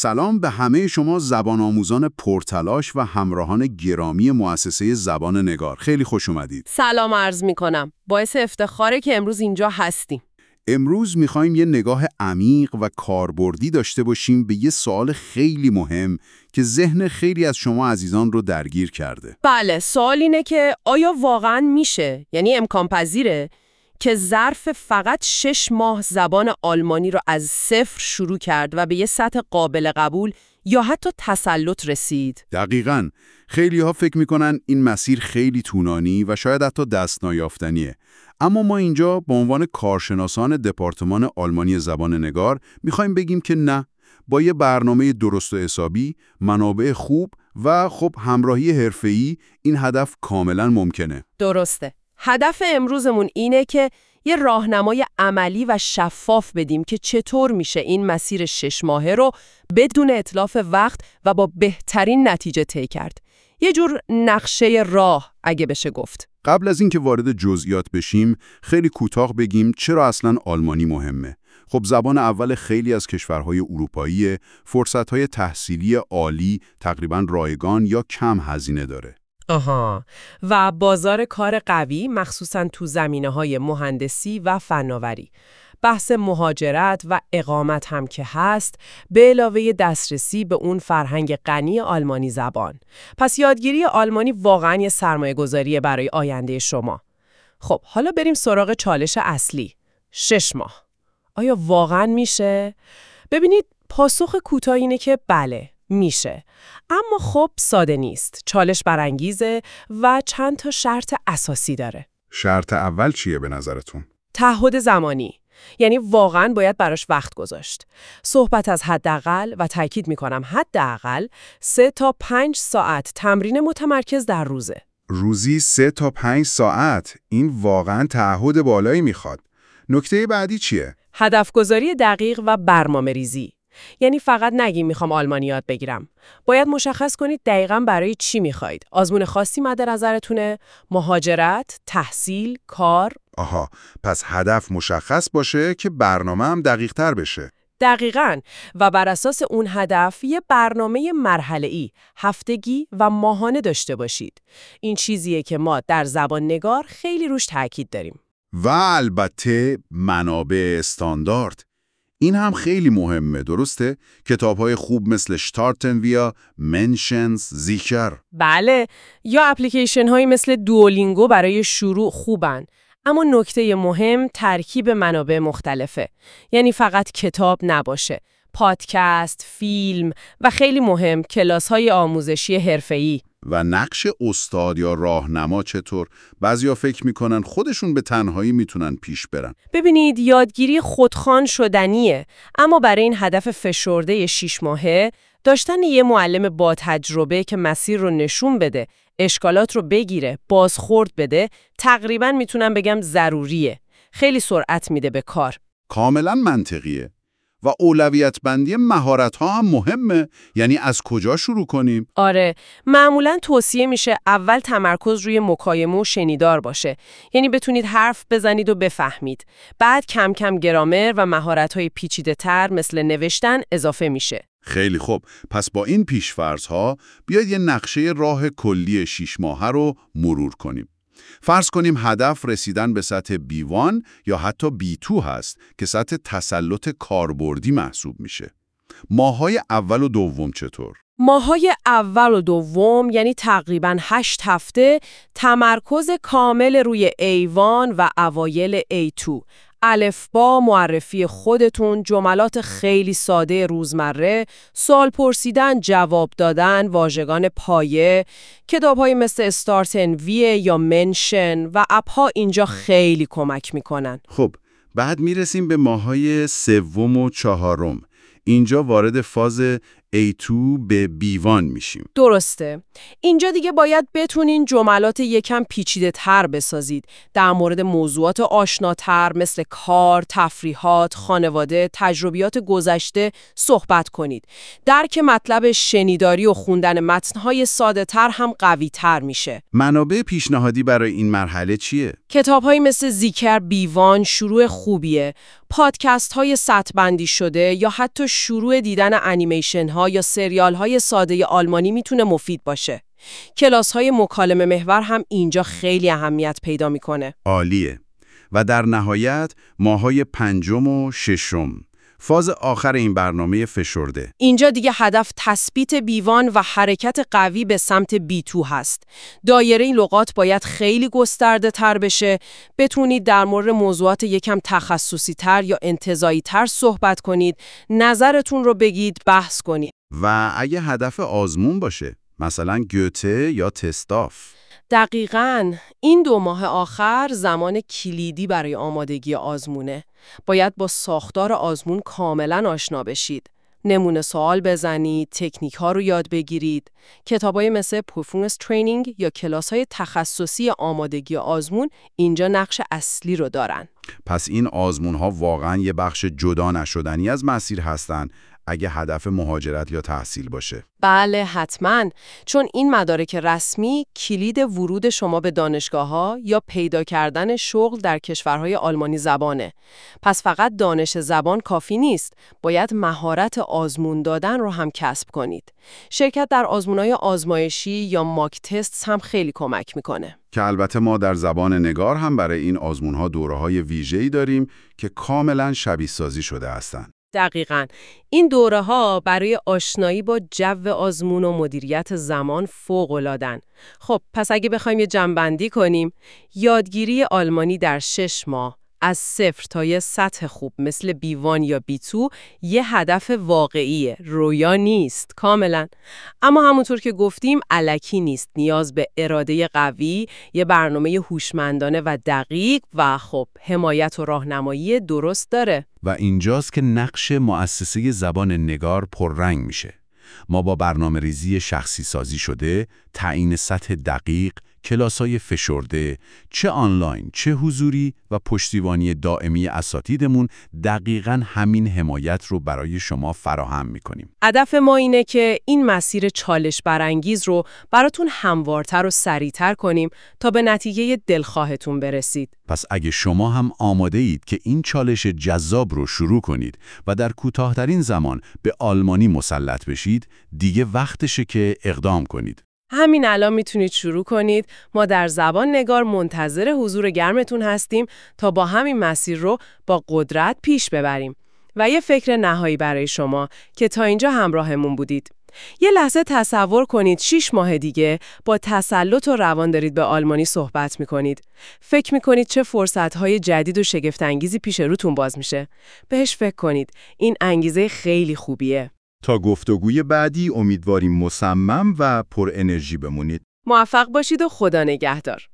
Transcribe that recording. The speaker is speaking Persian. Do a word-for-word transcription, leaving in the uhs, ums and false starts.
سلام به همه شما زبان آموزان پرتلاش و همراهان گرامی مؤسسه زبان نگار. خیلی خوش اومدید. سلام عرض می کنم. باعث افتخاره که امروز اینجا هستیم. امروز میخوایم یه نگاه عمیق و کاربردی داشته باشیم به یه سوال خیلی مهم که ذهن خیلی از شما عزیزان رو درگیر کرده. بله، سوال اینه که آیا واقعاً میشه، یعنی امکان پذیره که ظرف فقط شش ماه زبان آلمانی رو از صفر شروع کرد و به یه سطح قابل قبول یا حتی تسلط رسید؟ دقیقاً. خیلی ها فکر میکنن این مسیر خیلی طولانی و شاید حتی دست نیافتنیه. اما ما اینجا به عنوان کارشناسان دپارتمان آلمانی زبان نگار میخوایم بگیم که نه، با یه برنامه درست و حسابی، منابع خوب و خب همراهی حرفه‌ای این هدف کاملا ممکنه. درسته. هدف امروزمون اینه که یه راهنمای عملی و شفاف بدیم که چطور میشه این مسیر شش ماهه رو بدون اتلاف وقت و با بهترین نتیجه طی کرد. یه جور نقشه راه اگه بشه گفت. قبل از اینکه وارد جزئیات بشیم، خیلی کوتاه بگیم چرا اصلاً آلمانی مهمه. خب زبان اول خیلی از کشورهای اروپایی، فرصت‌های تحصیلی عالی، تقریباً رایگان یا کم هزینه داره. آها، و بازار کار قوی مخصوصاً تو زمینه‌های مهندسی و فناوری. بحث مهاجرت و اقامت هم که هست، به علاوه دسترسی به اون فرهنگ غنی آلمانی زبان. پس یادگیری آلمانی واقعاً یه سرمایه‌گذاری برای آینده شما. خب حالا بریم سراغ چالش اصلی. شش ماه. آیا واقعاً میشه؟ ببینید، پاسخ کوتاه اینه که بله، میشه. اما خب ساده نیست. چالش برانگیزه و چند تا شرط اساسی داره. شرط اول چیه به نظرتون؟ تعهد زمانی. یعنی واقعاً باید براش وقت گذاشت. صحبت از حداقل و تاکید میکنم حداقل سه تا پنج ساعت تمرین متمرکز در روزه. روزی سه تا پنج ساعت؟ این واقعاً تعهد بالایی میخواد. نکته بعدی چیه؟ هدفگذاری دقیق و برنامه‌ریزی. یعنی فقط نگیم میخوام آلمانی یاد بگیرم. باید مشخص کنید دقیقاً برای چی میخواید. آزمون خاصی مد نظرتونه؟ مهاجرت، تحصیل، کار؟ آها، پس هدف مشخص باشه که برنامه هم دقیق تر بشه. دقیقاً. و بر اساس اون هدف یه برنامه مرحله‌ای، هفتگی و ماهانه داشته باشید. این چیزیه که ما در زبان نگار خیلی روش تاکید داریم. و البته منابع استاندارد. این هم خیلی مهمه، درسته؟ کتاب‌های خوب مثل شتارتن ویا، منشنز، زیکر. بله، یا اپلیکیشن هایی مثل دوولینگو برای شروع خوبن. اما نکته مهم ترکیب منابع مختلفه. یعنی فقط کتاب نباشه. پادکست، فیلم و خیلی مهم کلاس‌های آموزشی حرفه‌ای. و نقش استاد یا راهنما چطور؟ بعضیا فکر میکنن خودشون به تنهایی میتونن پیش برن. ببینید، یادگیری خودخوان شدنیه، اما برای این هدف فشرده شش ماهه داشتن یه معلم با تجربه که مسیر رو نشون بده، اشکالات رو بگیره، بازخورد بده، تقریباً میتونم بگم ضروریه. خیلی سرعت میده به کار. کاملا منطقیه. و اولویت بندی مهارت ها هم مهمه. یعنی از کجا شروع کنیم؟ آره، معمولاً توصیه میشه اول تمرکز روی مکالمه و شنیدار باشه. یعنی بتونید حرف بزنید و بفهمید. بعد کم کم گرامر و مهارت های پیچیده تر مثل نوشتن اضافه میشه. خیلی خوب. پس با این پیش‌فرض ها بیاید یه نقشه راه کلی شش ماهه رو مرور کنیم. فرض کنیم هدف رسیدن به سطح بی وان یا حتی بی تو هست که سطح تسلط کاربردی محسوب میشه. ماه‌های اول و دوم چطور؟ ماه‌های اول و دوم یعنی تقریباً هشت هفته تمرکز کامل روی ای وان و اوایل ای تو. الفبا، معرفی خودتون، جملات خیلی ساده روزمره، سوال پرسیدن، جواب دادن، واژگان پایه، کتاب‌های مثل استارتن وی یا منشن و اپ‌ها اینجا خیلی کمک میکنن. خب، بعد میرسیم به ماه‌های سوم و چهارم. اینجا وارد فاز ای تو به بی وان میشیم. درسته. اینجا دیگه باید بتونین جملات یکم پیچیده تر بسازید. در مورد موضوعات آشناتر مثل کار، تفریحات، خانواده، تجربیات گذشته صحبت کنید. درک مطلب شنیداری و خوندن متن‌های ساده تر هم قوی تر میشه. منابع پیشنهادی برای این مرحله چیه؟ کتاب‌هایی مثل زیکر بیوان شروع خوبیه. پادکست‌های سطح بندی شده یا حتی شروع دیدن انیمیشن‌ها یا سریال‌های ساده آلمانی میتونه مفید باشه. کلاس‌های مکالمه محور هم اینجا خیلی اهمیت پیدا میکنه. عالیه. و در نهایت ماهای پنجم و ششم، فاز آخر این برنامه فشرده. اینجا دیگه هدف تثبیت بیوان و حرکت قوی به سمت بی تو هست. دایره این لغات باید خیلی گسترده تر بشه. بتونید در مورد موضوعات یکم تخصصی تر یا انتزاعی تر صحبت کنید. نظرتون رو بگید، بحث کنید. و اگه هدف آزمون باشه، مثلا گوته یا تستاف. دقیقاً. این دو ماه آخر زمان کلیدی برای آمادگی آزمونه. باید با ساختار آزمون کاملاً آشنا بشید. نمونه سوال بزنید، تکنیک ها رو یاد بگیرید. کتابای مثل پرفورمنس ترینینگ یا کلاس‌های تخصصی آمادگی آزمون اینجا نقش اصلی رو دارن. پس این آزمون ها واقعاً یه بخش جدا نشدنی از مسیر هستن اگه هدف مهاجرت یا تحصیل باشه. بله حتماً، چون این مدارک رسمی کلید ورود شما به دانشگاه‌ها یا پیدا کردن شغل در کشورهای آلمانی زبانه. پس فقط دانش زبان کافی نیست، باید مهارت آزمون دادن رو هم کسب کنید. شرکت در آزمون‌های آزمایشی یا ماک تست هم خیلی کمک میکنه. که البته ما در زبان نگار هم برای این آزمون‌ها دوره‌های ویژه‌ای داریم که کاملاً شبیه سازی شده هستند. دقیقاً. این دوره ها برای آشنایی با جو آزمون و مدیریت زمان فوق‌العاده‌ن. خب پس اگه بخوایم یه جمع‌بندی کنیم، یادگیری آلمانی در شش ماه از صفر تا یه سطح خوب مثل بی وان یا بی تو یه هدف واقعیه، رویا نیست کاملاً. اما همونطور که گفتیم الکی نیست، نیاز به اراده قوی، یه برنامه هوشمندانه و دقیق و خب حمایت و راهنمایی درست داره. و اینجاست که نقش مؤسسه زبان نگار پررنگ میشه. ما با برنامه ریزی شخصی سازی شده، تعیین سطح دقیق، کلاس‌های فشرده، چه آنلاین، چه حضوری و پشتیبانی دائمی اساتیدمون دقیقاً همین حمایت رو برای شما فراهم می‌کنیم. هدف ما اینه که این مسیر چالش برانگیز رو براتون هموارتر و سریعتر کنیم تا به نتیجه دلخواهتون برسید. پس اگه شما هم آماده اید که این چالش جذاب رو شروع کنید و در کوتاه‌ترین زمان به آلمانی مسلط بشید، دیگه وقتشه که اقدام کنید. همین الان میتونید شروع کنید. ما در زبان نگار منتظر حضور گرمتون هستیم تا با همین مسیر رو با قدرت پیش ببریم. و یه فکر نهایی برای شما که تا اینجا همراهمون بودید. یه لحظه تصور کنید شش ماه دیگه با تسلط و روان دارید به آلمانی صحبت میکنید. فکر میکنید چه فرصتهای جدید و شگفت‌انگیزی پیش روتون باز میشه. بهش فکر کنید. این انگیزه خیلی خوبیه. تا گفتگوی بعدی امیدواریم مصمم و پر انرژی بمونید. موفق باشید و خدا نگهدار.